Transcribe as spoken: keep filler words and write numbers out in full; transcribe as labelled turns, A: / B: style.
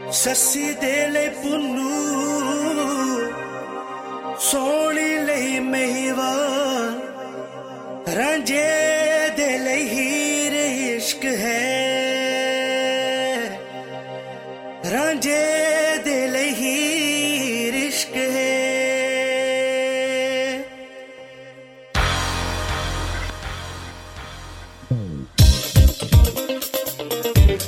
A: सस्सी दे ले पुन्नू सोनी लई मेहवान रांझे दे ले हीर इश्क है रांझे